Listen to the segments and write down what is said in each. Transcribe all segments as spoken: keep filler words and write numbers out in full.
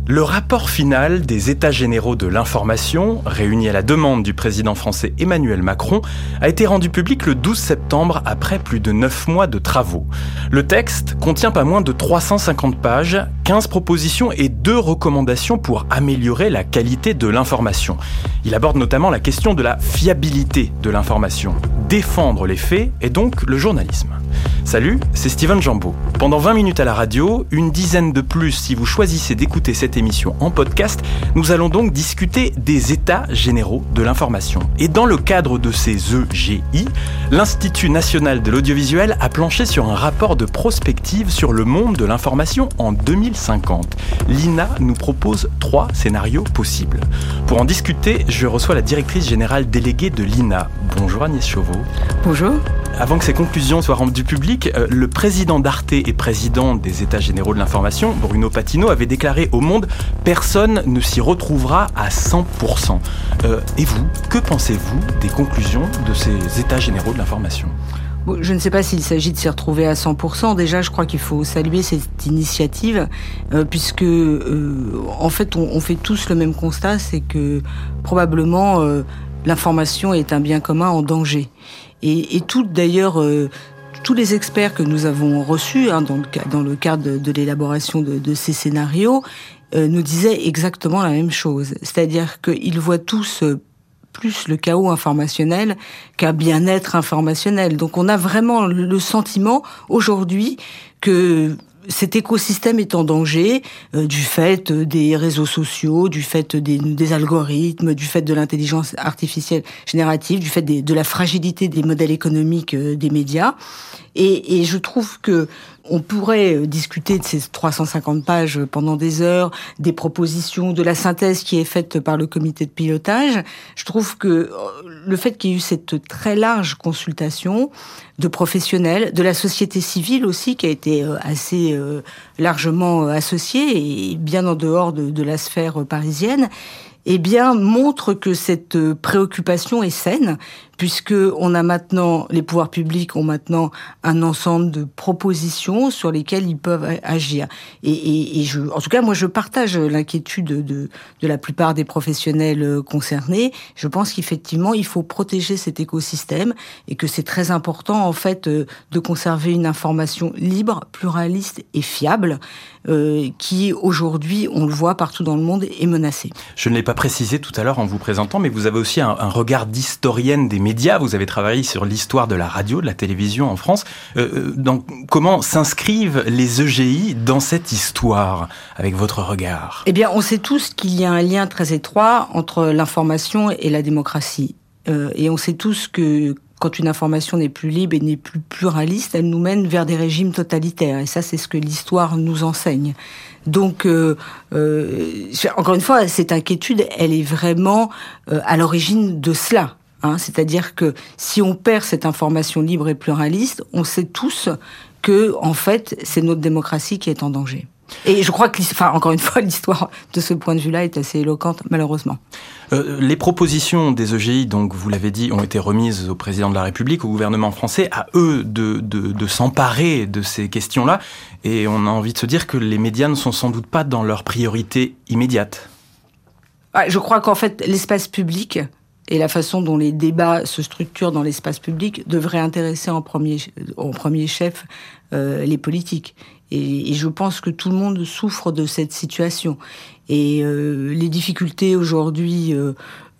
Le rapport final des États généraux de l'information, réuni à la demande du président français Emmanuel Macron, a été rendu public le douze septembre après plus de neuf mois de travaux. Le texte contient pas moins de trois cent cinquante pages, quinze propositions et deux recommandations pour améliorer la qualité de l'information. Il aborde notamment la question de la fiabilité de l'information, défendre les faits et donc le journalisme. Salut, c'est Steven Jambeau. Pendant vingt minutes à la radio, une dizaine de plus si vous choisissez d'écouter cette émission en podcast, nous allons donc discuter des États généraux de l'information. Et dans le cadre de ces E G I, l'Institut national de l'audiovisuel a planché sur un rapport de prospective sur le monde de l'information en deux mille cinquante. L'I N A nous propose trois scénarios possibles. Pour en discuter, je reçois la directrice générale déléguée de l'I N A. Bonjour Agnès Chauveau. Bonjour. Avant que ces conclusions soient rendues publiques, le président d'Arte et président des États généraux de l'information, Bruno Patino, avait déclaré au Monde « Personne ne s'y retrouvera à cent pour cent ». Euh, et vous, que pensez-vous des conclusions de ces États généraux de l'information ? Bon, je ne sais pas s'il s'agit de s'y retrouver à cent pour cent. Déjà, je crois qu'il faut saluer cette initiative, euh, puisque, euh, en fait, on, on fait tous le même constat, c'est que probablement euh, l'information est un bien commun en danger. Et, et tout, d'ailleurs, euh, tous les experts que nous avons reçus hein, dans, le, dans le cadre de, de l'élaboration de, de ces scénarios euh, nous disaient exactement la même chose. C'est-à-dire qu'ils voient tous euh, plus le chaos informationnel qu'un bien-être informationnel. Donc on a vraiment le sentiment aujourd'hui que cet écosystème est en danger euh, du fait des réseaux sociaux, du fait des, des algorithmes, du fait de l'intelligence artificielle générative, du fait des, de la fragilité des modèles économiques euh, des médias. Et, et je trouve que on pourrait discuter de ces trois cent cinquante pages pendant des heures, des propositions, de la synthèse qui est faite par le comité de pilotage. Je trouve que le fait qu'il y ait eu cette très large consultation de professionnels, de la société civile aussi, qui a été assez largement associée et bien en dehors de, de la sphère parisienne, eh bien, montre que cette préoccupation est saine, puisque on a maintenant, les pouvoirs publics ont maintenant un ensemble de propositions sur lesquelles ils peuvent agir. Et, et, et je, en tout cas, moi, je partage l'inquiétude de, de la plupart des professionnels concernés. Je pense qu'effectivement, il faut protéger cet écosystème et que c'est très important, en fait, de conserver une information libre, pluraliste et fiable, euh, qui, aujourd'hui, on le voit partout dans le monde, est menacée. Je ne l'ai pas précisé tout à l'heure en vous présentant, mais vous avez aussi un, un regard d'historienne des médias. Vous avez travaillé sur l'histoire de la radio, de la télévision en France. Euh, donc, comment s'inscrivent les E G I dans cette histoire, avec votre regard ? Eh bien, on sait tous qu'il y a un lien très étroit entre l'information et la démocratie. Euh, et on sait tous que quand une information n'est plus libre et n'est plus pluraliste, elle nous mène vers des régimes totalitaires. Et ça, c'est ce que l'histoire nous enseigne. Donc, euh, euh, encore une fois, cette inquiétude, elle est vraiment euh, à l'origine de cela. Hein. C'est-à-dire que si on perd cette information libre et pluraliste, on sait tous que, en fait, c'est notre démocratie qui est en danger. Et je crois que, enfin, encore une fois, l'histoire de ce point de vue-là est assez éloquente, malheureusement. Euh, les propositions des E G I, donc vous l'avez dit, ont été remises au président de la République, au gouvernement français, à eux de, de, de s'emparer de ces questions-là. Et on a envie de se dire que les médias ne sont sans doute pas dans leur priorité immédiate. Ouais, je crois qu'en fait, l'espace public et la façon dont les débats se structurent dans l'espace public devrait intéresser en premier, en premier chef euh, les politiques. Et, et je pense que tout le monde souffre de cette situation. Et euh, les difficultés aujourd'hui, euh,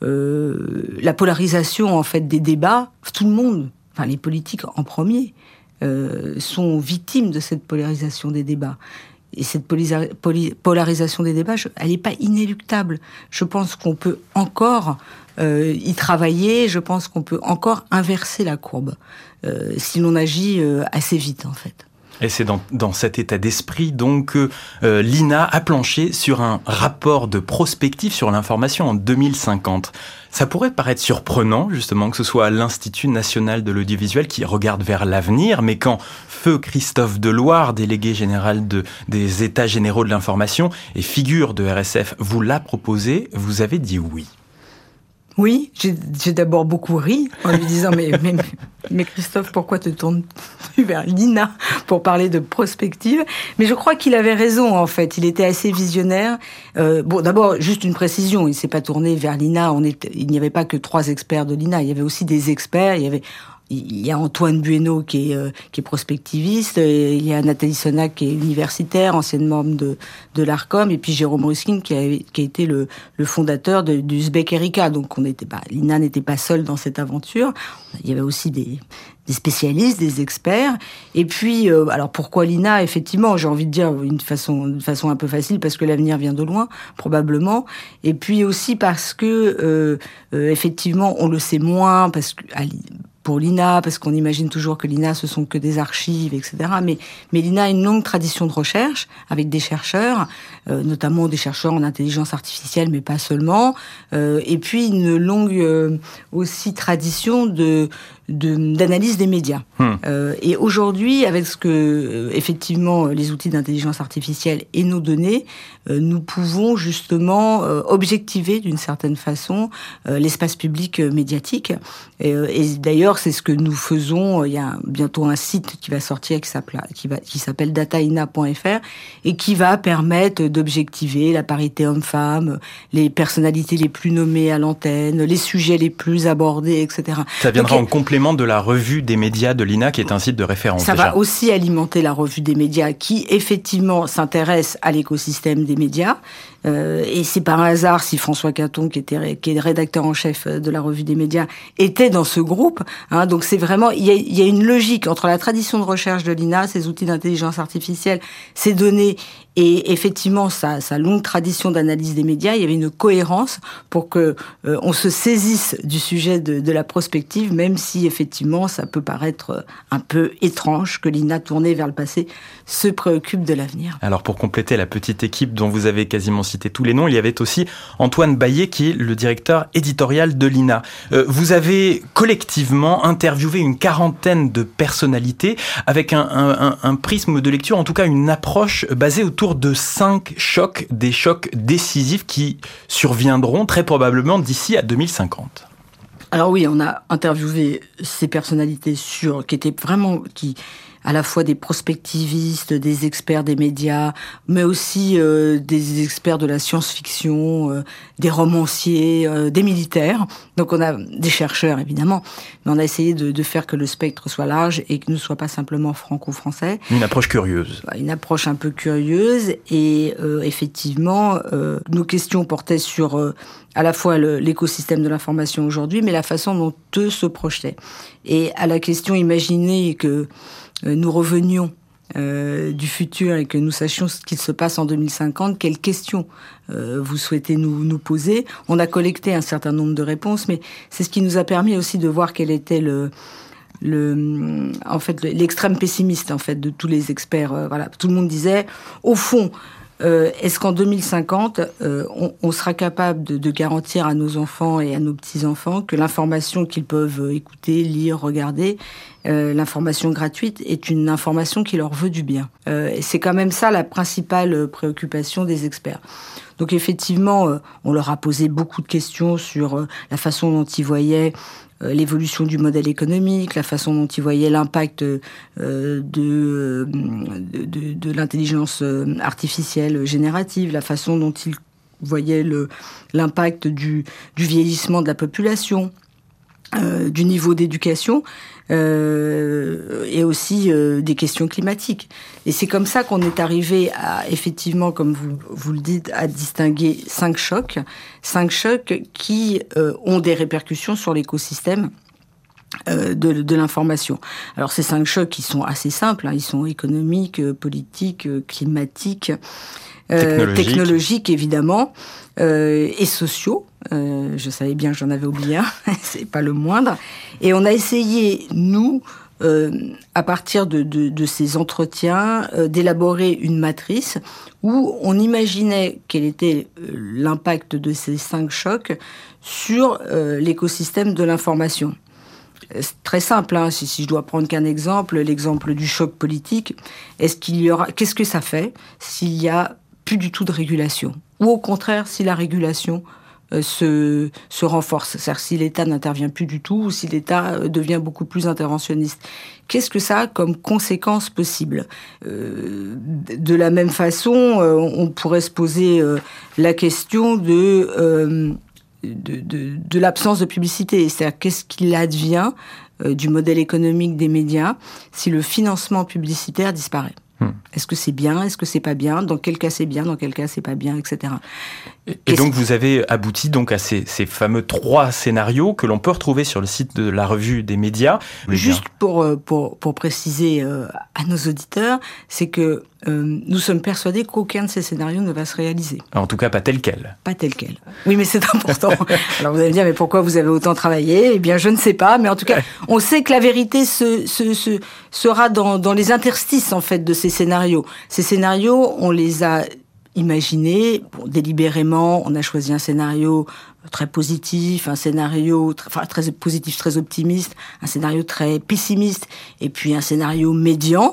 euh, la polarisation en fait des débats, tout le monde, enfin les politiques en premier, euh, sont victimes de cette polarisation des débats. Et cette polisa- poli- polarisation des débats, je, elle n'est pas inéluctable. Je pense qu'on peut encore euh, y travailler. Je pense qu'on peut encore inverser la courbe euh, si l'on agit euh, assez vite, en fait. Et c'est dans, dans cet état d'esprit donc que euh, l'I N A a planché sur un rapport de prospective sur l'information en deux mille cinquante. Ça pourrait paraître surprenant, justement, que ce soit l'Institut national de l'audiovisuel qui regarde vers l'avenir, mais quand feu Christophe Deloire, délégué général de, des États généraux de l'information et figure de R S F, vous l'a proposé, vous avez dit oui. Oui, j'ai, j'ai d'abord beaucoup ri en lui disant mais, mais, mais Christophe, pourquoi te tournes-tu vers l'I N A pour parler de prospective ? Mais je crois qu'il avait raison en fait, il était assez visionnaire. Euh, bon, d'abord, juste une précision, il ne s'est pas tourné vers l'I N A, on est, il n'y avait pas que trois experts de l'I N A, il y avait aussi des experts, il y avait... Il y a Antoine Bueno qui est, euh, qui est prospectiviste, et il y a Nathalie Sonac qui est universitaire, ancienne membre de, de l'ARCOM, et puis Jérôme Ruskin qui a, qui a été le, le fondateur de, du S B E C Erika. Donc on n'était pas, l'I N A n'était pas seule dans cette aventure. Il y avait aussi des, des spécialistes, des experts. Et puis, euh, alors pourquoi l'I N A ? Effectivement, j'ai envie de dire d'une façon, de façon un peu facile, parce que l'avenir vient de loin, probablement. Et puis aussi parce que, euh, euh, effectivement, on le sait moins, parce que... pour l'I N A, parce qu'on imagine toujours que l'I N A, ce sont que des archives, et cetera. Mais, mais l'I N A a une longue tradition de recherche, avec des chercheurs, euh, notamment des chercheurs en intelligence artificielle, mais pas seulement. Euh, et puis une longue euh, aussi tradition de, de d'analyse des médias. Hum. Euh, et aujourd'hui, avec ce que, euh, effectivement, les outils d'intelligence artificielle et nos données, euh, nous pouvons justement euh, objectiver d'une certaine façon euh, l'espace public euh, médiatique. Et, euh, et d'ailleurs, c'est ce que nous faisons. Il y a bientôt un site qui va sortir qui s'appelle, qui va, qui s'appelle data ina point f r et qui va permettre d'objectiver la parité homme-femme, les personnalités les plus nommées à l'antenne, les sujets les plus abordés, et cetera. Ça viendra Donc, en complément de la revue des médias de l'I N A, qui est un site de référence. Ça déjà. va aussi alimenter la revue des médias, qui effectivement s'intéresse à l'écosystème des médias. Euh, et c'est par hasard si François Quinton, qui était qui est rédacteur en chef de la revue des médias, était dans ce groupe. Hein, donc c'est vraiment, il y a, il y a une logique entre la tradition de recherche de l'I N A, ses outils d'intelligence artificielle, ses données, et effectivement sa, sa longue tradition d'analyse des médias. Il y avait une cohérence pour que euh, on se saisisse du sujet de, de la prospective, même si effectivement ça peut paraître un peu étrange que l'I N A, tournée vers le passé, se préoccupe de l'avenir. Alors pour compléter la petite équipe dont vous avez quasiment cité tous les noms, il y avait aussi Antoine Baillet qui est le directeur éditorial de l'I N A. Euh, vous avez collectivement interviewé une quarantaine de personnalités avec un, un, un prisme de lecture, en tout cas une approche basée autour de cinq chocs, des chocs décisifs qui surviendront très probablement d'ici à deux mille cinquante. Alors oui, on a interviewé ces personnalités sur, qui étaient vraiment, qui, à la fois des prospectivistes, des experts des médias, mais aussi euh, des experts de la science-fiction, euh, des romanciers, euh, des militaires. Donc on a des chercheurs évidemment, mais on a essayé de, de faire que le spectre soit large et que ne soit pas simplement franco-français. Une approche curieuse. Une approche un peu curieuse et euh, effectivement, euh, nos questions portaient sur euh, à la fois le, l'écosystème de l'information aujourd'hui, mais la façon dont eux se projetaient. Et à la question, imaginez que nous revenions euh, du futur et que nous sachions ce qu'il se passe en deux mille cinquante, quelles questions euh, vous souhaitez nous, nous poser. On a collecté un certain nombre de réponses, mais c'est ce qui nous a permis aussi de voir quel était le... Le, en fait, l'extrême pessimiste en fait de tous les experts. Euh, voilà, tout le monde disait, au fond, euh, est-ce qu'en deux mille cinquante, euh, on, on sera capable de, de garantir à nos enfants et à nos petits-enfants que l'information qu'ils peuvent écouter, lire, regarder, euh, l'information gratuite est une information qui leur veut du bien. Euh, et c'est quand même ça la principale préoccupation des experts. Donc effectivement, euh, on leur a posé beaucoup de questions sur euh, la façon dont ils voyaient l'évolution du modèle économique, la façon dont ils voyaient l'impact euh, de, de, de, de l'intelligence artificielle générative, la façon dont ils voyaient le, l'impact du, du vieillissement de la population, euh, du niveau d'éducation, euh, et aussi euh, des questions climatiques. Et c'est comme ça qu'on est arrivé à, effectivement, comme vous, vous le dites, à distinguer cinq chocs, cinq chocs qui euh, ont des répercussions sur l'écosystème euh, de, de l'information. Alors ces cinq chocs, ils sont assez simples, hein, ils sont économiques, euh, politiques, euh, climatiques, euh, technologiques. technologiques évidemment, euh, et sociaux. Euh, je savais bien que j'en avais oublié un, c'est pas le moindre. Et on a essayé, nous, euh, à partir de, de, de ces entretiens, euh, d'élaborer une matrice où on imaginait quel était l'impact de ces cinq chocs sur euh, l'écosystème de l'information. C'est très simple, hein, si, si je dois prendre qu'un exemple, l'exemple du choc politique, est-ce qu'il y aura, qu'est-ce que ça fait s'il y a plus du tout de régulation ? Ou au contraire, si la régulation euh, se, se renforce. C'est-à-dire si l'État n'intervient plus du tout ou si l'État euh, devient beaucoup plus interventionniste. Qu'est-ce que ça a comme conséquence possible ? euh, De la même façon, euh, on pourrait se poser euh, la question de, euh, de, de, de l'absence de publicité. C'est-à-dire qu'est-ce qu'il advient euh, du modèle économique des médias si le financement publicitaire disparaît ? Hmm. Est-ce que c'est bien ? Est-ce que c'est pas bien ? Dans quel cas c'est bien ? Dans quel cas c'est pas bien ? Etc. Et Qu'est-ce... donc vous avez abouti donc à ces, ces fameux trois scénarios que l'on peut retrouver sur le site de la Revue des médias. Juste pour, pour, pour préciser euh, à nos auditeurs, c'est que euh, nous sommes persuadés qu'aucun de ces scénarios ne va se réaliser. En tout cas, pas tel quel. Pas tel quel. Oui, mais c'est important. Alors vous allez me dire, mais pourquoi vous avez autant travaillé ? Eh bien, je ne sais pas, mais en tout cas, on sait que la vérité se, se, se, sera dans, dans les interstices, en fait, de ces scénarios. Ces scénarios, on les a imaginés, bon, délibérément, on a choisi un scénario très positif, un scénario très, enfin, très positif, très optimiste, un scénario très pessimiste, et puis un scénario médian.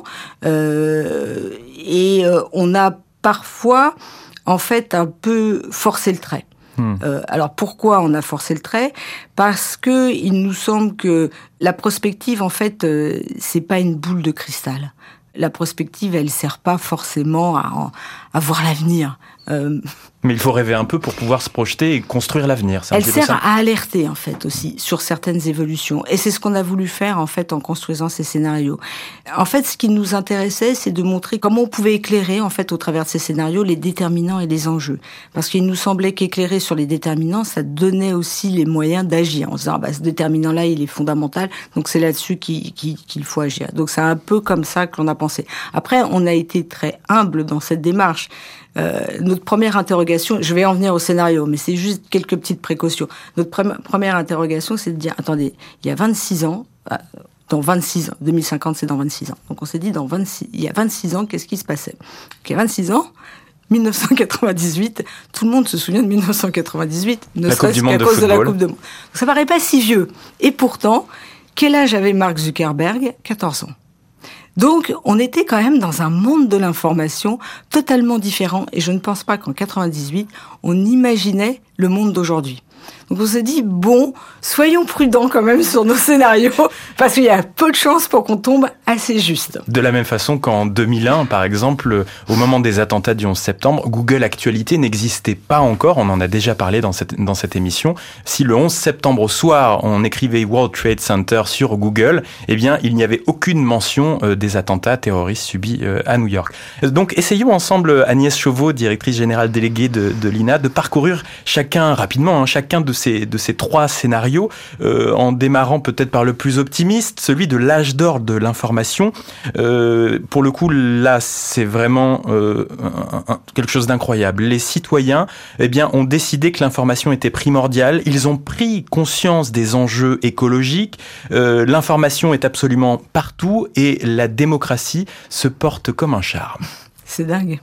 Euh, et euh, on a parfois, en fait, un peu forcé le trait. Hmm. Euh, alors pourquoi on a forcé le trait ? Parce que il nous semble que la prospective, en fait, euh, c'est pas une boule de cristal. La prospective, elle sert pas forcément à, à voir l'avenir. Euh, Mais il faut rêver un peu pour pouvoir se projeter et construire l'avenir. C'est un elle petit peu sert ça. à alerter, en fait, aussi, sur certaines évolutions. Et c'est ce qu'on a voulu faire, en fait, en construisant ces scénarios. En fait, ce qui nous intéressait, c'est de montrer comment on pouvait éclairer, en fait, au travers de ces scénarios, les déterminants et les enjeux. Parce qu'il nous semblait qu'éclairer sur les déterminants, ça donnait aussi les moyens d'agir. En se disant, ah bah, ce déterminant-là, il est fondamental, donc c'est là-dessus qu'il, qu'il, qu'il faut agir. Donc c'est un peu comme ça que l'on a pensé. Après, on a été très humble dans cette démarche. Euh, notre première interrogation, je vais en venir au scénario, mais c'est juste quelques petites précautions. Notre pre- première interrogation, c'est de dire, attendez, il y a vingt-six ans, dans vingt-six ans, deux mille cinquante, c'est dans vingt-six ans. Donc on s'est dit, dans vingt-six, il y a vingt-six ans, qu'est-ce qui se passait ? Il y a vingt-six ans, dix-neuf cent quatre-vingt-dix-huit, tout le monde se souvient de dix-neuf cent quatre-vingt-dix-huit, ne serait-ce qu'à cause de la Coupe de Monde. Donc ça paraît pas si vieux. Et pourtant, quel âge avait Mark Zuckerberg ? quatorze ans. Donc, on était quand même dans un monde de l'information totalement différent. Et je ne pense pas qu'en quatre-vingt-dix-huit, on imaginait le monde d'aujourd'hui. Donc on s'est dit, bon, soyons prudents quand même sur nos scénarios, parce qu'il y a peu de chances pour qu'on tombe assez juste. De la même façon qu'en deux mille un, par exemple, au moment des attentats du onze septembre, Google Actualité n'existait pas encore, on en a déjà parlé dans cette, dans cette émission. Si le onze septembre au soir, on écrivait World Trade Center sur Google, eh bien, il n'y avait aucune mention euh, des attentats terroristes subis euh, à New York. Donc, essayons ensemble, Agnès Chauveau, directrice générale déléguée de, de l'I N A, de parcourir chacun, rapidement, hein, chacun de ces, de ces trois scénarios, euh, en démarrant peut-être par le plus optimiste, celui de l'âge d'or de l'information. Euh, pour le coup, là, c'est vraiment euh, un, un, quelque chose d'incroyable. Les citoyens, eh bien, ont décidé que l'information était primordiale. Ils ont pris conscience des enjeux écologiques. Euh, l'information est absolument partout et la démocratie se porte comme un charme. C'est dingue.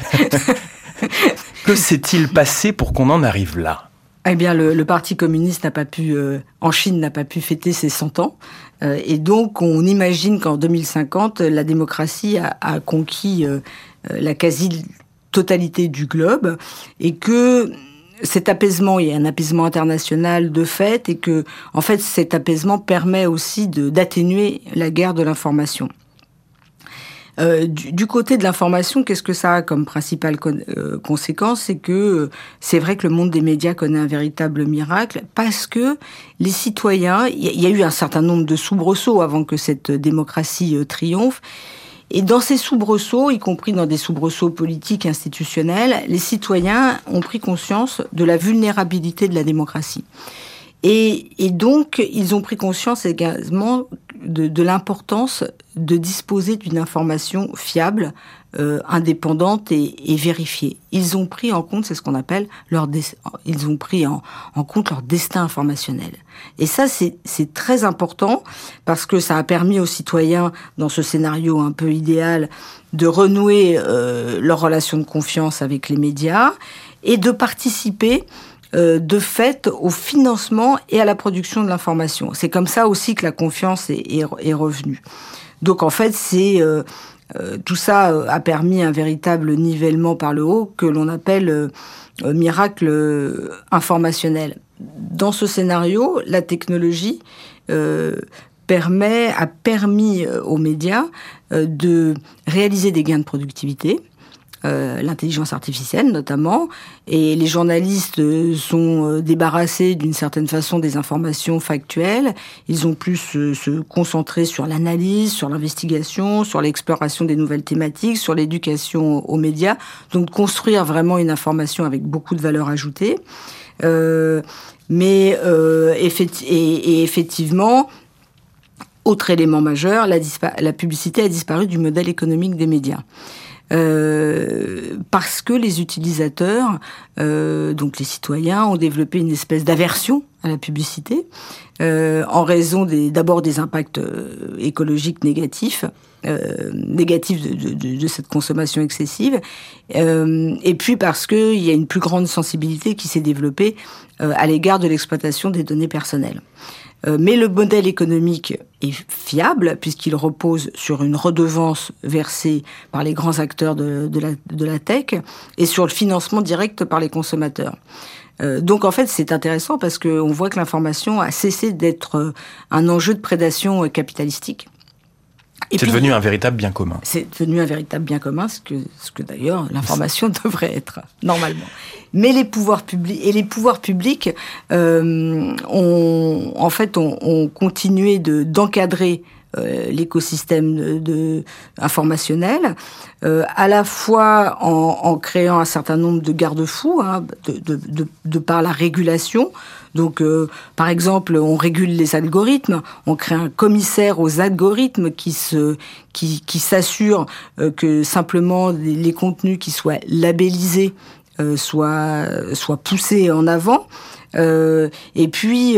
Que s'est-il passé pour qu'on en arrive là ? Eh bien, le, le Parti communiste n'a pas pu, euh, en Chine, n'a pas pu fêter ses cent ans. Euh, et donc, on imagine qu'en deux mille cinquante, la démocratie a, a conquis euh, la quasi-totalité du globe et que cet apaisement, il y a un apaisement international de fait et que, en fait, cet apaisement permet aussi de, d'atténuer la guerre de l'information. Euh, du, du côté de l'information, qu'est-ce que ça a comme principale con- euh, conséquence ? C'est que euh, c'est vrai que le monde des médias connaît un véritable miracle parce que les citoyens, il y, y a eu un certain nombre de soubresauts avant que cette démocratie euh, triomphe. Et dans ces soubresauts, y compris dans des soubresauts politiques institutionnels, les citoyens ont pris conscience de la vulnérabilité de la démocratie. Et, et donc, ils ont pris conscience également de, de l'importance de disposer d'une information fiable, euh, indépendante et, et vérifiée. Ils ont pris en compte, c'est ce qu'on appelle leur, des, ils ont pris en, en compte leur destin informationnel. Et ça, c'est, c'est très important parce que ça a permis aux citoyens, dans ce scénario un peu idéal, de renouer euh, leur relation de confiance avec les médias et de participer de fait au financement et à la production de l'information. C'est comme ça aussi que la confiance est, est, est revenue. Donc en fait, c'est euh, euh, tout ça a permis un véritable nivellement par le haut que l'on appelle euh, euh, miracle euh, informationnel. Dans ce scénario, la technologie euh, permet, a permis euh, aux médias euh, de réaliser des gains de productivité, euh, l'intelligence artificielle notamment, et les journalistes euh, sont euh, débarrassés d'une certaine façon des informations factuelles. Ils ont plus euh, se concentrer sur l'analyse, sur l'investigation, sur l'exploration des nouvelles thématiques, sur l'éducation aux médias, donc construire vraiment une information avec beaucoup de valeur ajoutée. Euh, mais euh, effecti- et, et effectivement, autre élément majeur, la, dispa- la publicité a disparu du modèle économique des médias. Euh, parce que les utilisateurs, euh, donc les citoyens, ont développé une espèce d'aversion à la publicité, euh, en raison des, d'abord des impacts euh, écologiques négatifs, euh, négatifs de, de, de, de cette consommation excessive, euh, et puis parce qu'il y a une plus grande sensibilité qui s'est développée euh, à l'égard de l'exploitation des données personnelles. Mais le modèle économique est fiable puisqu'il repose sur une redevance versée par les grands acteurs de, de, la, de la tech et sur le financement direct par les consommateurs. Euh, donc en fait c'est intéressant parce qu'on voit que l'information a cessé d'être un enjeu de prédation capitalistique. Et c'est puis, devenu un véritable bien commun. C'est devenu un véritable bien commun, ce que, ce que d'ailleurs l'information devrait être, normalement. Mais les pouvoirs publics, et les pouvoirs publics euh, ont, en fait, ont, ont continué de, d'encadrer euh, l'écosystème de, de, informationnel, euh, à la fois en, en créant un certain nombre de garde-fous, hein, de, de, de, de par la régulation. Donc, euh, par exemple, on régule les algorithmes, on crée un commissaire aux algorithmes qui se, qui, qui s'assure euh, que simplement les, les contenus qui soient labellisés euh, soient, soient poussés en avant. Euh, et puis,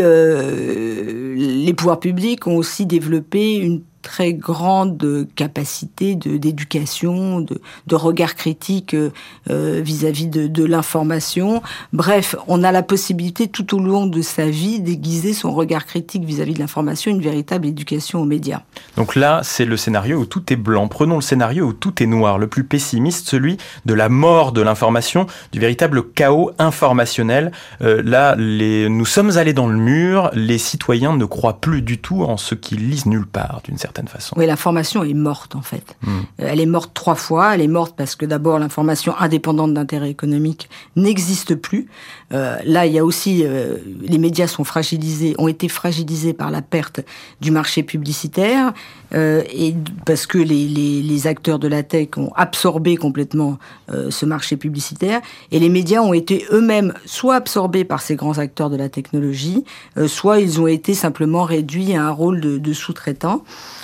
euh, les pouvoirs publics ont aussi développé une très grande capacité de, d'éducation, de, de regard critique euh, vis-à-vis de, de l'information. Bref, on a la possibilité tout au long de sa vie d'aiguiser son regard critique vis-à-vis de l'information, une véritable éducation aux médias. Donc là, c'est le scénario où tout est blanc. Prenons le scénario où tout est noir, le plus pessimiste, celui de la mort de l'information, du véritable chaos informationnel. Euh, là, les... nous sommes allés dans le mur, les citoyens ne croient plus du tout en ce qu'ils lisent nulle part, d'une certaine façon. Oui, l'information est morte en fait. Mmh. Elle est morte trois fois. Elle est morte parce que d'abord l'information indépendante d'intérêt économique n'existe plus. Euh, là, il y a aussi euh, les médias sont fragilisés, ont été fragilisés par la perte du marché publicitaire euh, et parce que les, les, les acteurs de la tech ont absorbé complètement euh, ce marché publicitaire et les médias ont été eux-mêmes soit absorbés par ces grands acteurs de la technologie, euh, soit ils ont été simplement réduits à un rôle de, de sous-traitants.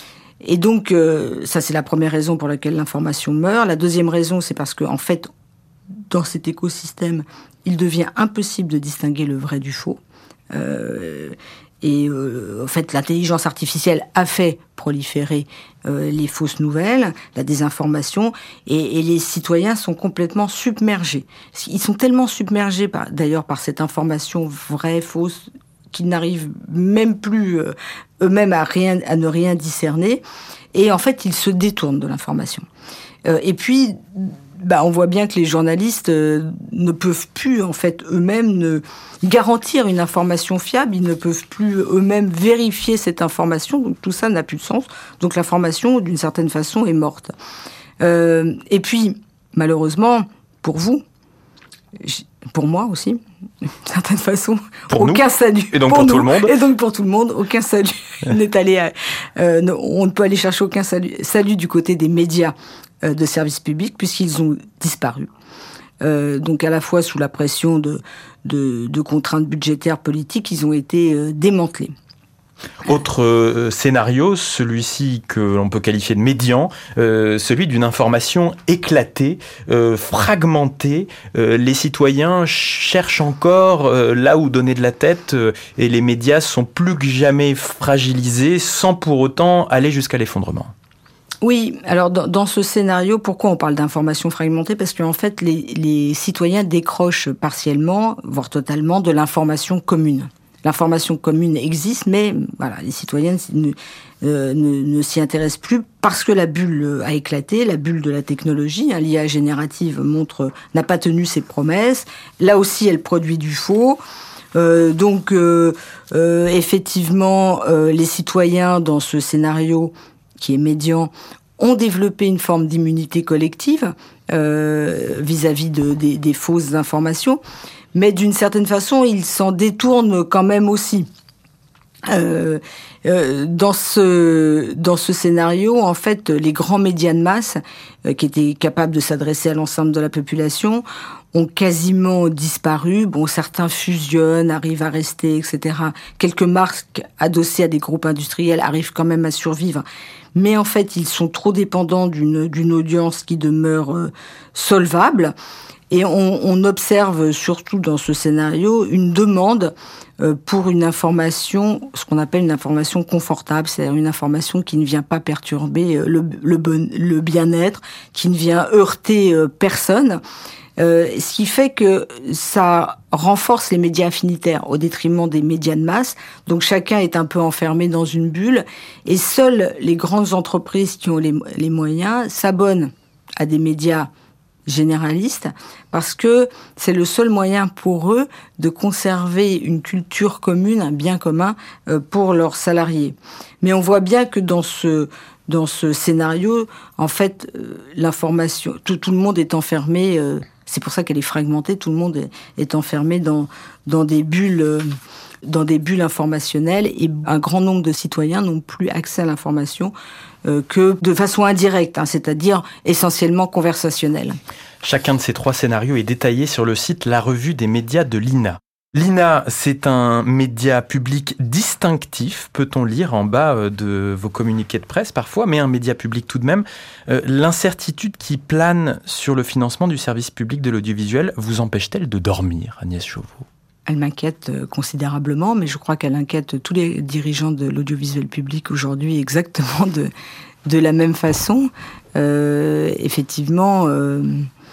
Et donc, euh, ça c'est la première raison pour laquelle l'information meurt. La deuxième raison, c'est parce que en fait, dans cet écosystème, il devient impossible de distinguer le vrai du faux. Euh, et euh, en fait, l'intelligence artificielle a fait proliférer euh, les fausses nouvelles, la désinformation, et, et les citoyens sont complètement submergés. Ils sont tellement submergés, par, d'ailleurs, par cette information vraie, fausse, qu'ils n'arrivent même plus euh, eux-mêmes à, rien, à ne rien discerner. Et en fait, ils se détournent de l'information. Euh, et puis, bah, on voit bien que les journalistes euh, ne peuvent plus, en fait, eux-mêmes ne garantir une information fiable. Ils ne peuvent plus eux-mêmes vérifier cette information. Donc tout ça n'a plus de sens. Donc l'information, d'une certaine façon, est morte. Euh, et puis, malheureusement, pour vous, pour moi aussi, d'une certaine façon, pour aucun nous. salut. Et donc pour, pour nous. tout le monde. Et donc pour tout le monde, aucun salut n'est allé. À, euh, on ne peut aller chercher aucun salut, salut du côté des médias euh, de service public puisqu'ils ont disparu. Euh, donc à la fois sous la pression de, de, de contraintes budgétaires politiques, ils ont été euh, démantelés. Autre euh, scénario, celui-ci que l'on peut qualifier de médian, euh, celui d'une information éclatée, euh, fragmentée. Euh, les citoyens cherchent encore euh, là où donner de la tête euh, et les médias sont plus que jamais fragilisés sans pour autant aller jusqu'à l'effondrement. Oui, alors dans, dans ce scénario, pourquoi on parle d'information fragmentée ? Parce qu'en fait, les, les citoyens décrochent partiellement, voire totalement, de l'information commune. l'information commune existe, mais voilà, les citoyens ne, euh, ne, ne s'y intéressent plus parce que la bulle a éclaté, la bulle de la technologie. Hein, l'I A générative montre n'a pas tenu ses promesses. Là aussi, elle produit du faux. Euh, donc, euh, euh, effectivement, euh, les citoyens dans ce scénario qui est médian ont développé une forme d'immunité collective euh, vis-à-vis de, des, des fausses informations. Mais d'une certaine façon, ils s'en détournent quand même aussi. Euh, euh, dans ce dans ce scénario, en fait, les grands médias de masse euh, qui étaient capables de s'adresser à l'ensemble de la population ont quasiment disparu. Bon, certains fusionnent, arrivent à rester, et cetera. Quelques marques adossées à des groupes industriels arrivent quand même à survivre. Mais en fait, ils sont trop dépendants d'une d'une audience qui demeure euh, solvable. Et on, on observe surtout dans ce scénario une demande euh, pour une information, ce qu'on appelle une information confortable, c'est-à-dire une information qui ne vient pas perturber euh, le, le, bon, le bien-être, qui ne vient heurter euh, personne. Euh, ce qui fait que ça renforce les médias affinitaires au détriment des médias de masse. Donc chacun est un peu enfermé dans une bulle et seules les grandes entreprises qui ont les, les moyens s'abonnent à des médias généralistes parce que c'est le seul moyen pour eux de conserver une culture commune, un bien commun euh, pour leurs salariés. Mais on voit bien que dans ce dans ce scénario, en fait, euh, l'information, tout, tout le monde est enfermé. Euh, c'est pour ça qu'elle est fragmentée. Tout le monde est, est enfermé dans dans des bulles. Euh, dans des bulles informationnelles et un grand nombre de citoyens n'ont plus accès à l'information euh, que de façon indirecte, hein, c'est-à-dire essentiellement conversationnelle. Chacun de ces trois scénarios est détaillé sur le site La Revue des médias de l'I N A. L'I N A, c'est un média public distinctif, peut-on lire en bas de vos communiqués de presse parfois, mais un média public tout de même. Euh, l'incertitude qui plane sur le financement du service public de l'audiovisuel vous empêche-t-elle de dormir, Agnès Chauveau ? Elle m'inquiète considérablement, mais je crois qu'elle inquiète tous les dirigeants de l'audiovisuel public aujourd'hui exactement de, de la même façon. Euh, effectivement, euh,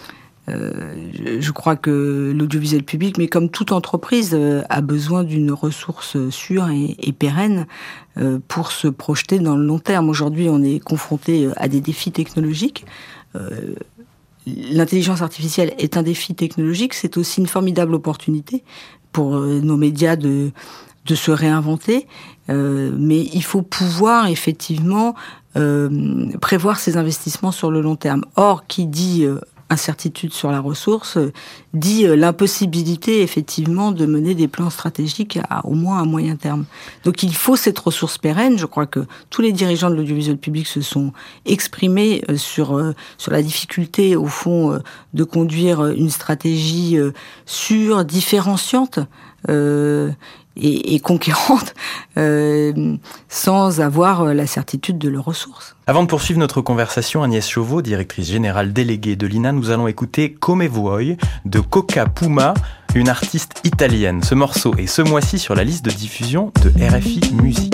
euh, je crois que l'audiovisuel public, mais comme toute entreprise, euh, a besoin d'une ressource sûre et, et pérenne euh, pour se projeter dans le long terme. Aujourd'hui, on est confronté à des défis technologiques. Euh, L'intelligence artificielle est un défi technologique, c'est aussi une formidable opportunité pour nos médias de, de se réinventer. Euh, mais il faut pouvoir effectivement euh, prévoir ces investissements sur le long terme. Or, qui dit euh, incertitude sur la ressource, euh, dit euh, l'impossibilité effectivement de mener des plans stratégiques à au moins à moyen terme. Donc il faut cette ressource pérenne. Je crois que tous les dirigeants de l'audiovisuel public se sont exprimés euh, sur euh, sur la difficulté au fond euh, de conduire une stratégie euh, sûre, différenciante euh, et, et conquérante euh, sans avoir la certitude de leurs ressources. Avant de poursuivre notre conversation, Agnès Chauveau, directrice générale déléguée de l'I N A, nous allons écouter Come Vuoi de Coca Puma, une artiste italienne. Ce morceau est ce mois-ci sur la liste de diffusion de R F I Musique.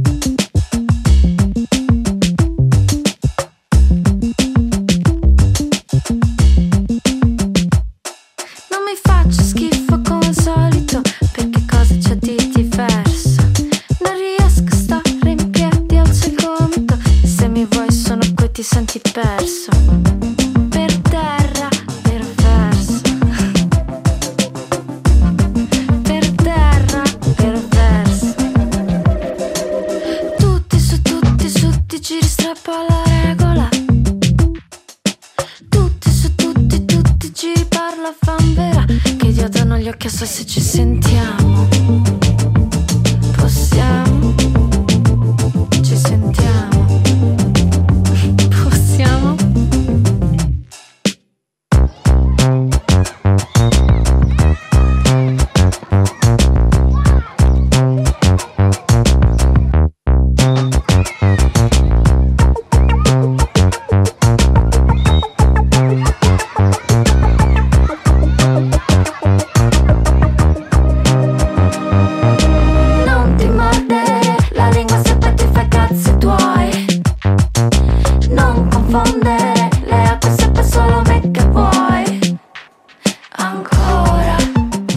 Senti perso per terra, per verso, per terra, per verso. Tutti su tutti su ti giri, strappa la regola. Tutti su tutti tutti giri, parla fanvera. Che idiota non gli ho chiesto se ci sentiamo. Possiamo, ci sentiamo.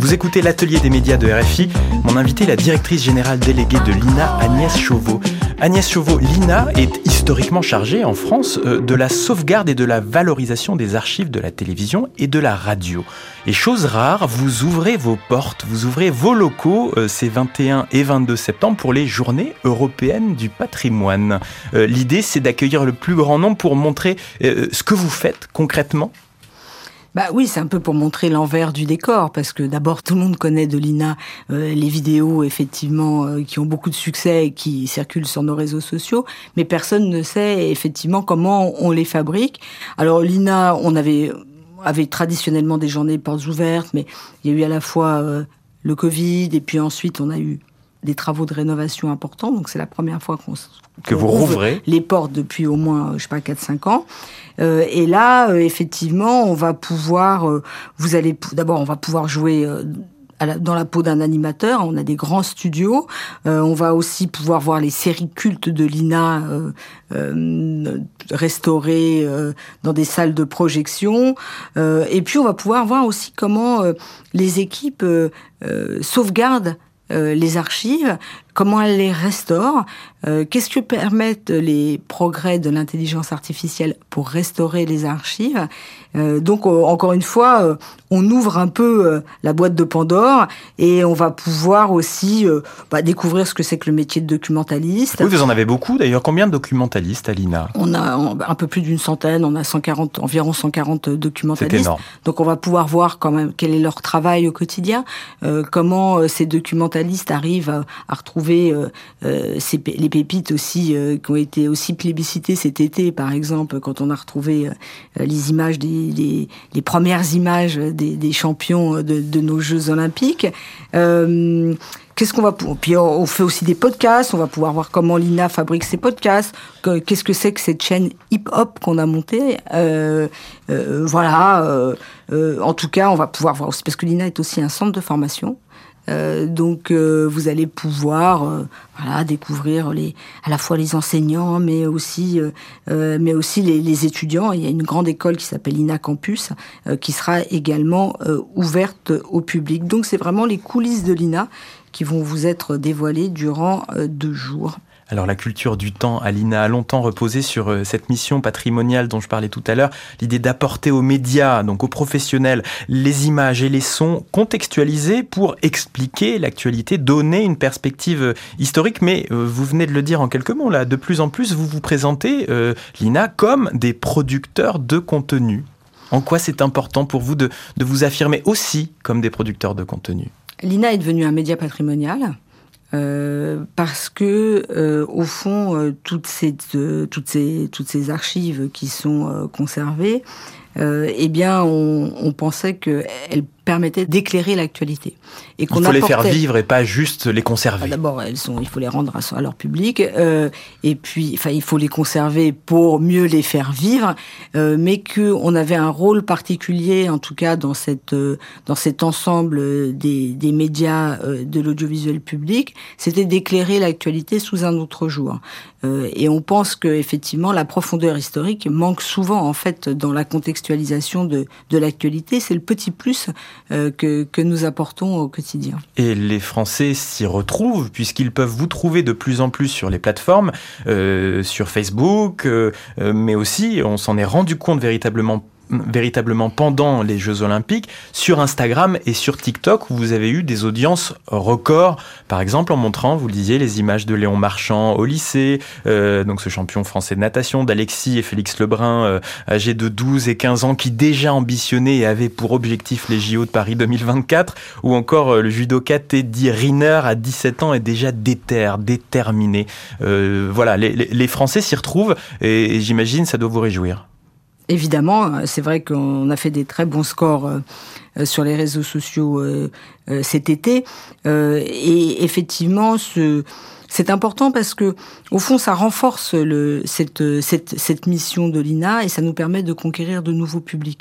Vous écoutez l'atelier des médias de R F I. Mon invité est la directrice générale déléguée de l'I N A, Agnès Chauveau. Agnès Chauveau, l'I N A est historiquement chargée en France de la sauvegarde et de la valorisation des archives de la télévision et de la radio. Et chose rare, vous ouvrez vos portes, vous ouvrez vos locaux euh, ces vingt et un et vingt-deux septembre pour les Journées européennes du patrimoine. Euh, l'idée, c'est d'accueillir le plus grand nombre pour montrer euh, ce que vous faites concrètement. Bah oui, c'est un peu pour montrer l'envers du décor, parce que d'abord, tout le monde connaît de l'I N A euh, les vidéos, effectivement, euh, qui ont beaucoup de succès et qui circulent sur nos réseaux sociaux, mais personne ne sait, effectivement, comment on les fabrique. Alors, l'I N A, on avait, avait traditionnellement des journées portes ouvertes, mais il y a eu à la fois euh, le Covid, et puis ensuite, on a eu des travaux de rénovation importants, donc c'est la première fois qu'on que vous rouvrez les portes depuis au moins, je sais pas, quatre cinq ans. Euh, et là, euh, effectivement, on va pouvoir, euh, vous allez, d'abord, on va pouvoir jouer euh, à la, dans la peau d'un animateur. On a des grands studios. Euh, on va aussi pouvoir voir les séries cultes de l'I N A euh, euh, restaurées euh, dans des salles de projection. Euh, et puis, on va pouvoir voir aussi comment euh, les équipes euh, euh, sauvegardent euh, les archives, comment elles les restaurent, euh, qu'est-ce que permettent les progrès de l'intelligence artificielle pour restaurer les archives. Euh, donc, euh, encore une fois, euh, on ouvre un peu euh, la boîte de Pandore et on va pouvoir aussi euh, bah, découvrir ce que c'est que le métier de documentaliste. Oui, vous en avez beaucoup d'ailleurs. Combien de documentalistes à l'I N A ? On a un peu plus d'une centaine, on a cent quarante, environ cent quarante documentalistes. C'est énorme. Donc on va pouvoir voir quand même quel est leur travail au quotidien, euh, comment euh, ces documentalistes arrivent à, à retrouver euh, euh, ces, les pépites aussi euh, qui ont été aussi plébiscitées cet été, par exemple, quand on a retrouvé euh, les images des les, les premières images des, des champions de, de nos Jeux Olympiques. Euh, Qu'est-ce qu'on va pour... Puis on fait aussi des podcasts, on va pouvoir voir comment l'I N A fabrique ses podcasts, qu'est-ce que c'est que cette chaîne hip-hop qu'on a montée. Euh, euh, voilà, euh, euh, en tout cas, on va pouvoir voir aussi, parce que l'I N A est aussi un centre de formation. Euh, donc euh, vous allez pouvoir euh, voilà, découvrir les, à la fois les enseignants, mais aussi, euh, euh, mais aussi les, les étudiants. Il y a une grande école qui s'appelle l'I N A Campus, euh, qui sera également euh, ouverte au public. Donc c'est vraiment les coulisses de l'I N A qui vont vous être dévoilées durant euh, deux jours. Alors la culture du temps à l'I N A a longtemps reposé sur euh, cette mission patrimoniale dont je parlais tout à l'heure, l'idée d'apporter aux médias, donc aux professionnels, les images et les sons contextualisés pour expliquer l'actualité, donner une perspective historique. Mais euh, vous venez de le dire en quelques mots, là, de plus en plus vous vous présentez, euh, l'I N A, comme des producteurs de contenu. En quoi c'est important pour vous de, de vous affirmer aussi comme des producteurs de contenu ? L'I N A est devenu un média patrimonial. Euh, parce que euh, au fond euh, toutes ces euh, toutes ces toutes ces archives qui sont euh, conservées, euh, eh bien on, on pensait que elles permettaient d'éclairer l'actualité et qu'on il faut apportait... les faire vivre et pas juste les conserver. Ah, d'abord, elles sont, il faut les rendre à, à leur public, euh, et puis, enfin, il faut les conserver pour mieux les faire vivre, euh, mais que on avait un rôle particulier, en tout cas dans cette, euh, dans cet ensemble des, des médias euh, de l'audiovisuel public, c'était d'éclairer l'actualité sous un autre jour. Euh, et on pense que effectivement, la profondeur historique manque souvent, en fait, dans la contextualisation de, de l'actualité. C'est le petit plus euh, que, que nous apportons au quotidien. Et les Français s'y retrouvent puisqu'ils peuvent vous trouver de plus en plus sur les plateformes, euh, sur Facebook, euh, euh, mais aussi, on s'en est rendu compte véritablement véritablement pendant les Jeux Olympiques, sur Instagram et sur TikTok, où vous avez eu des audiences records, par exemple en montrant, vous le disiez, les images de Léon Marchand au lycée, euh, donc ce champion français de natation, d'Alexis et Félix Lebrun, euh, âgés de douze et quinze ans, qui déjà ambitionnaient et avaient pour objectif les J O de Paris deux mille vingt-quatre, ou encore euh, le judoka Teddy Riner à dix-sept ans est déjà déter, déterminé. Euh, voilà, les, les Français s'y retrouvent et, et j'imagine ça doit vous réjouir. Évidemment, c'est vrai qu'on a fait des très bons scores euh, sur les réseaux sociaux euh, euh, cet été. Euh, et effectivement, ce, c'est important parce que, au fond, ça renforce le, cette, cette, cette mission de l'I N A et ça nous permet de conquérir de nouveaux publics.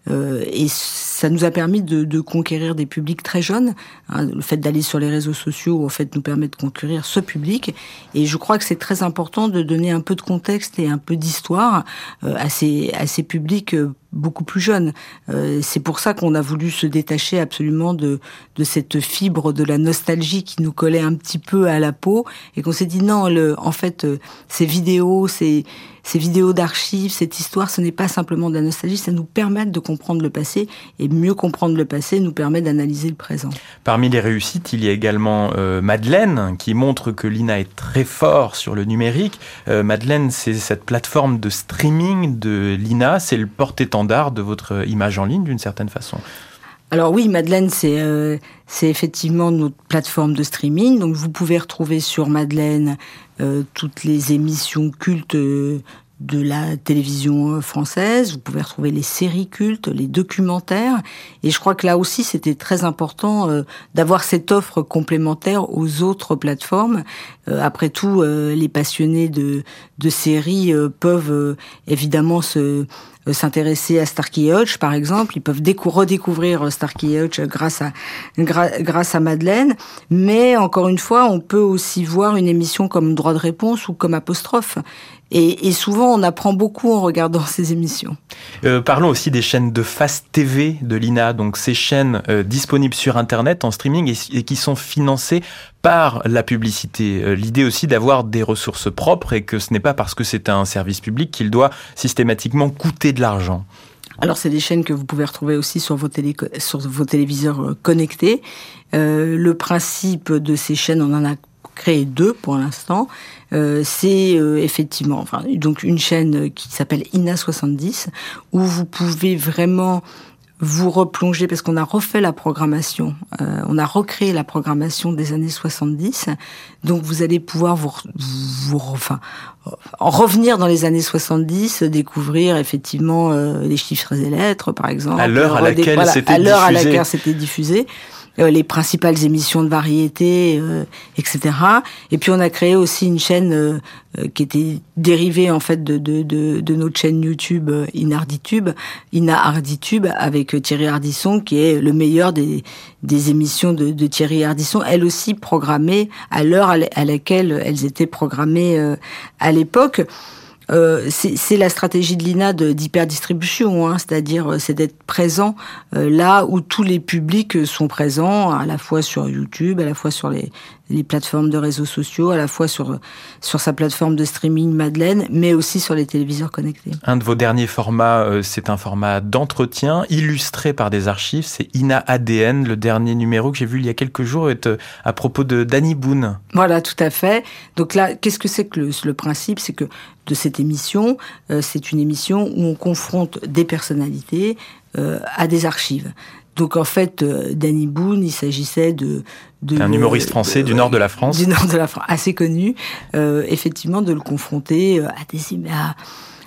Euh, et ça nous a permis de, de conquérir des publics très jeunes. Hein, le fait d'aller sur les réseaux sociaux, en fait, nous permet de conquérir ce public. Et je crois que c'est très important de donner un peu de contexte et un peu d'histoire euh, à ces, à ces publics euh, beaucoup plus jeunes. Euh, c'est pour ça qu'on a voulu se détacher absolument de, de cette fibre de la nostalgie qui nous collait un petit peu à la peau, et qu'on s'est dit non, le, en fait, euh, ces vidéos, ces, ces vidéos d'archives, cette histoire, ce n'est pas simplement de la nostalgie, ça nous permet de comprendre le passé, et mieux comprendre le passé nous permet d'analyser le présent. Parmi les réussites, il y a également euh, Madeleine, qui montre que l'I N A est très fort sur le numérique. Euh, Madeleine, c'est cette plateforme de streaming de l'I N A, c'est le porte-étendard de votre image en ligne, d'une certaine façon. Alors oui, Madeleine, c'est, euh, c'est effectivement notre plateforme de streaming. Donc vous pouvez retrouver sur Madeleine euh, toutes les émissions cultes euh, de la télévision française. Vous pouvez retrouver les séries cultes, les documentaires. Et je crois que là aussi, c'était très important euh, d'avoir cette offre complémentaire aux autres plateformes. Euh, après tout, euh, les passionnés de, de séries euh, peuvent euh, évidemment se... s'intéresser à Starkey Hutch, par exemple. Ils peuvent décou- redécouvrir Starkey Hutch grâce à, gra- grâce à Madeleine. Mais, encore une fois, on peut aussi voir une émission comme Droit de réponse ou comme Apostrophe. Et, et souvent, on apprend beaucoup en regardant ces émissions. Euh, parlons aussi des chaînes de Fast T V de l'I N A, donc ces chaînes euh, disponibles sur Internet, en streaming, et, et qui sont financées par la publicité. Euh, l'idée aussi d'avoir des ressources propres, et que ce n'est pas parce que c'est un service public qu'il doit systématiquement coûter de l'argent. Alors, c'est des chaînes que vous pouvez retrouver aussi sur vos, télé, sur vos téléviseurs connectés. Euh, le principe de ces chaînes, on en a créé deux pour l'instant. Euh, c'est euh, effectivement, enfin, donc une chaîne qui s'appelle I N A soixante-dix, où vous pouvez vraiment vous replonger, parce qu'on a refait la programmation, euh, on a recréé la programmation des années soixante-dix, donc vous allez pouvoir vous, vous enfin, en revenir dans les années soixante-dix, découvrir effectivement euh, les chiffres et lettres, par exemple. À l'heure à laquelle voilà, c'était diffusé. À l'heure à laquelle c'était diffusé. Euh, les principales émissions de variété, euh, et cetera. Et puis on a créé aussi une chaîne euh, euh, qui était dérivée en fait de de de, de notre chaîne YouTube euh, Inarditube, Ina Harditube, avec Thierry Ardisson, qui est le meilleur des des émissions de, de Thierry Ardisson, elles aussi programmées à l'heure à, à laquelle elles étaient programmées euh, à l'époque. Euh, c'est, c'est la stratégie de l'I N A de, d'hyperdistribution, hein, c'est-à-dire c'est d'être présent euh, là où tous les publics sont présents, à la fois sur YouTube, à la fois sur les, les plateformes de réseaux sociaux, à la fois sur, sur sa plateforme de streaming Madeleine, mais aussi sur les téléviseurs connectés. Un de vos derniers formats, euh, c'est un format d'entretien illustré par des archives, c'est I N A A D N, le dernier numéro que j'ai vu il y a quelques jours est euh, à propos de Danny Boone. Voilà, tout à fait. Donc là, qu'est-ce que c'est que le, le principe ? C'est que de cette émission, euh, c'est une émission où on confronte des personnalités euh, à des archives. Donc en fait, euh, Danny Boone, il s'agissait de, de un humoriste français de, du nord de la France, du nord de la France, assez connu, euh, effectivement, de le confronter à des à,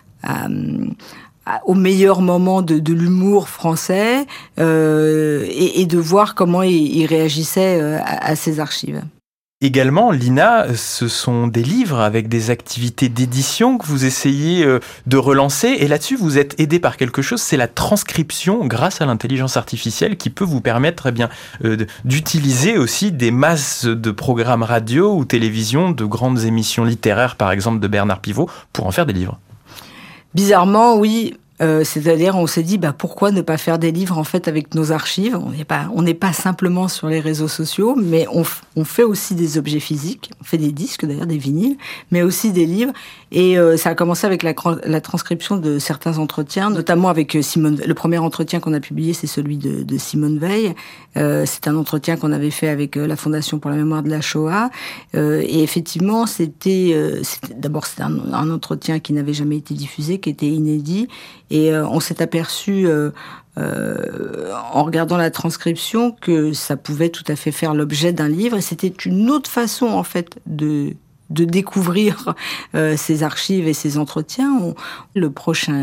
à, à, au meilleur moment de, de l'humour français euh, et, et de voir comment il, il réagissait à, à ces archives. Également, l'I N A, ce sont des livres avec des activités d'édition que vous essayez de relancer. Et là-dessus, vous êtes aidé par quelque chose, c'est la transcription grâce à l'intelligence artificielle qui peut vous permettre eh bien, euh, d'utiliser aussi des masses de programmes radio ou télévision, de grandes émissions littéraires, par exemple de Bernard Pivot, pour en faire des livres. Bizarrement, oui. Euh, c'est-à-dire, on s'est dit, bah, pourquoi ne pas faire des livres, en fait, avec nos archives ? On n'est pas, on n'est pas simplement sur les réseaux sociaux, mais on, f- on fait aussi des objets physiques. On fait des disques, d'ailleurs, des vinyles, mais aussi des livres. Et euh, ça a commencé avec la, la transcription de certains entretiens, notamment avec Simone. Le premier entretien qu'on a publié, c'est celui de, de Simone Veil. Euh, c'est un entretien qu'on avait fait avec la Fondation pour la mémoire de la Shoah. Euh, et effectivement, c'était, euh, c'était d'abord c'était un, un entretien qui n'avait jamais été diffusé, qui était inédit. Et euh, on s'est aperçu, euh, euh, en regardant la transcription, que ça pouvait tout à fait faire l'objet d'un livre. Et c'était une autre façon, en fait, de de découvrir euh, ces archives et ces entretiens. On, le prochain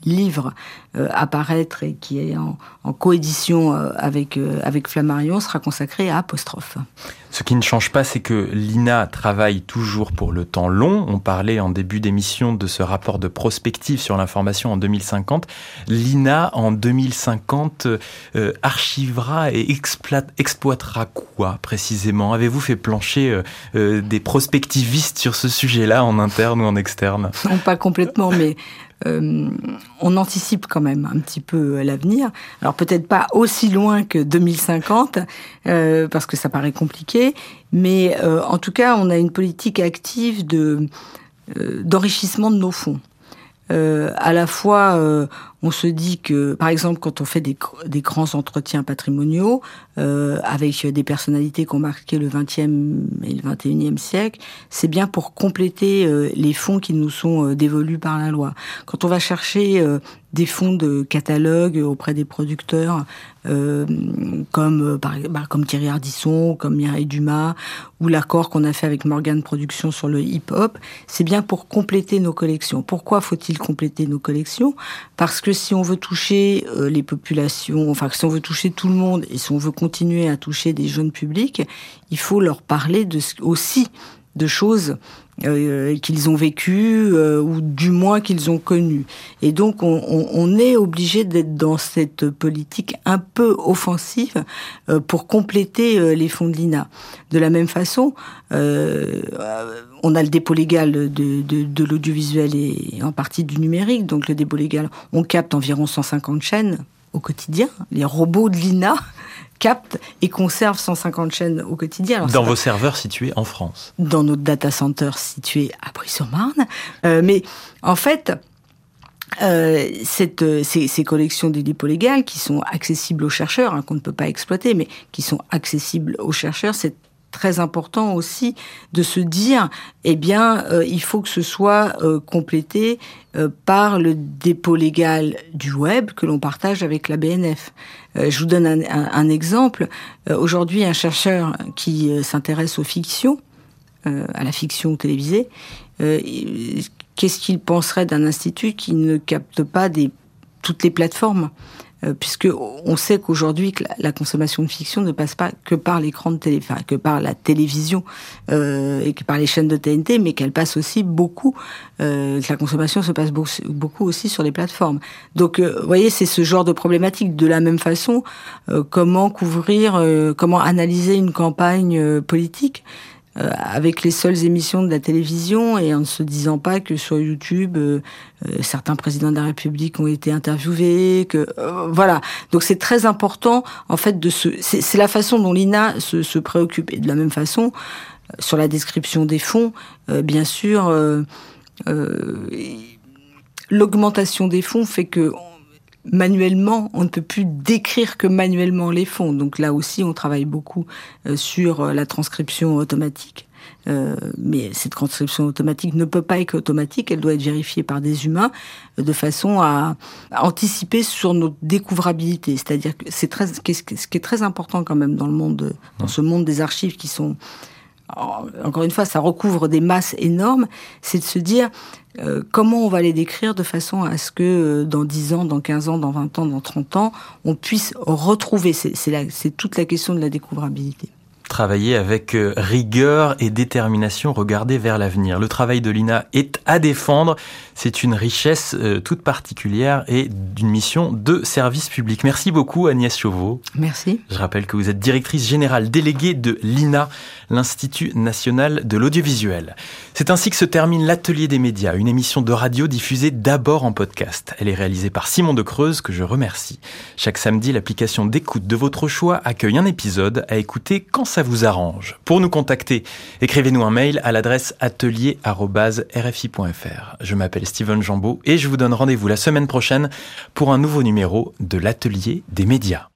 livre euh, à paraître et qui est en, en coédition euh, avec, euh, avec Flammarion sera consacré à Apostrophe. Ce qui ne change pas, c'est que l'I N A travaille toujours pour le temps long. On parlait en début d'émission de ce rapport de prospective sur l'information en deux mille cinquante. L'I N A, en deux mille cinquante, euh, archivera et exploit, exploitera quoi précisément ? Avez-vous fait plancher euh, euh, des prospectivistes sur ce sujet-là, en interne ou en externe ? Non, pas complètement, mais... Euh, on anticipe quand même un petit peu l'avenir. Alors peut-être pas aussi loin que deux mille cinquante, euh, parce que ça paraît compliqué, mais euh, en tout cas, on a une politique active de, euh, d'enrichissement de nos fonds. Euh, à la fois, euh, on se dit que, par exemple, quand on fait des, des grands entretiens patrimoniaux euh, avec des personnalités qui ont marqué le vingtième et le vingt et unième siècle, c'est bien pour compléter euh, les fonds qui nous sont euh, dévolus par la loi. Quand on va chercher euh, des fonds de catalogue auprès des producteurs, euh, comme euh, par, bah, comme Thierry Ardisson, comme Mireille Dumas, ou l'accord qu'on a fait avec Morgan Productions sur le hip-hop, c'est bien pour compléter nos collections. Pourquoi faut-il compléter nos collections ? Parce que si on veut toucher euh, les populations, enfin si on veut toucher tout le monde et si on veut continuer à toucher des jeunes publics, il faut leur parler de, aussi de choses euh, qu'ils ont vécues euh, ou du moins qu'ils ont connues. Et donc on, on, on est obligé d'être dans cette politique un peu offensive euh, pour compléter euh, les fonds de l'I N A. De la même façon, euh, on a le dépôt légal de, de, de l'audiovisuel et en partie du numérique. Donc le dépôt légal, on capte environ cent cinquante chaînes au quotidien. Les robots de l'I N A captent et conservent cent cinquante chaînes au quotidien. Alors, dans vos serveurs situés en France ? Dans notre data center situé à Brie-sur-Marne. Euh, mais en fait, euh, cette, ces, ces collections de dépôt légal qui sont accessibles aux chercheurs, hein, qu'on ne peut pas exploiter, mais qui sont accessibles aux chercheurs, c'est très important aussi de se dire, eh bien, euh, il faut que ce soit euh, complété euh, par le dépôt légal du web que l'on partage avec la B N F. Euh, je vous donne un, un, un exemple. Euh, aujourd'hui, un chercheur qui euh, s'intéresse aux fictions, euh, à la fiction télévisée, euh, qu'est-ce qu'il penserait d'un institut qui ne capte pas des, toutes les plateformes ? Puisque on sait qu'aujourd'hui que la consommation de fiction ne passe pas que par l'écran de télé, enfin que par la télévision euh, et que par les chaînes de T N T, mais qu'elle passe aussi beaucoup, euh, que la consommation se passe beaucoup aussi sur les plateformes. Donc, euh, vous voyez, c'est ce genre de problématique. De la même façon, euh, comment couvrir, euh, comment analyser une campagne euh, politique Euh, avec les seules émissions de la télévision et en ne se disant pas que sur YouTube, euh, euh, certains présidents de la République ont été interviewés, que euh, voilà. Donc c'est très important en fait de se. C'est, c'est la façon dont l'I N A se, se préoccupe. Et de la même façon, euh, sur la description des fonds, euh, bien sûr, euh, euh, l'augmentation des fonds fait que manuellement, on ne peut plus décrire que manuellement les fonds. Donc là aussi, on travaille beaucoup euh, sur la transcription automatique. Euh, mais cette transcription automatique ne peut pas être automatique, elle doit être vérifiée par des humains euh, de façon à, à anticiper sur notre découvrabilité. C'est-à-dire que c'est très, ce qui est très important quand même dans le monde, dans ce monde des archives qui sont, encore une fois, ça recouvre des masses énormes, c'est de se dire euh, comment on va les décrire de façon à ce que euh, dans dix ans, dans quinze ans, dans vingt ans, dans trente ans, on puisse retrouver. C'est, c'est, la, c'est toute la question de la découvrabilité. Travailler avec rigueur et détermination, regarder vers l'avenir. Le travail de l'I N A est à défendre. C'est une richesse euh, toute particulière et d'une mission de service public. Merci beaucoup Agnès Chauveau. Merci. Je rappelle que vous êtes directrice générale déléguée de l'I N A, l'Institut national de l'audiovisuel. C'est ainsi que se termine l'Atelier des médias, une émission de radio diffusée d'abord en podcast. Elle est réalisée par Simon de Creuse, que je remercie. Chaque samedi, l'application d'écoute de votre choix accueille un épisode à écouter quand ça vous arrange. Pour nous contacter, écrivez-nous un mail à l'adresse atelier arobase r f i point f r. Je m'appelle Steven Jambeau et je vous donne rendez-vous la semaine prochaine pour un nouveau numéro de l'Atelier des médias.